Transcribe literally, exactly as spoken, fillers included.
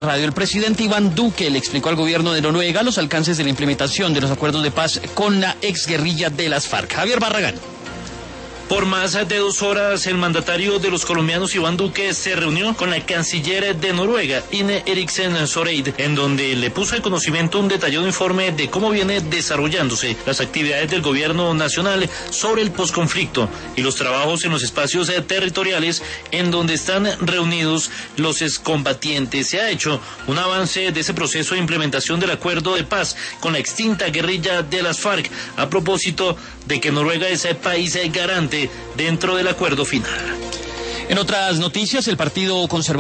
Radio, el presidente Iván Duque le explicó al gobierno de Noruega los alcances de la implementación de los acuerdos de paz con la exguerrilla de las FARC. Javier Barragán. Por más de dos horas, el mandatario de los colombianos, Iván Duque, se reunió con la canciller de Noruega, Ine Eriksen Søreide, en donde le puso de conocimiento un detallado informe de cómo viene desarrollándose las actividades del gobierno nacional sobre el posconflicto y los trabajos en los espacios territoriales en donde están reunidos los excombatientes. Se ha hecho un avance de ese proceso de implementación del acuerdo de paz con la extinta guerrilla de las FARC, a propósito de que Noruega es el país garante dentro del acuerdo final. En otras noticias, el Partido Conservador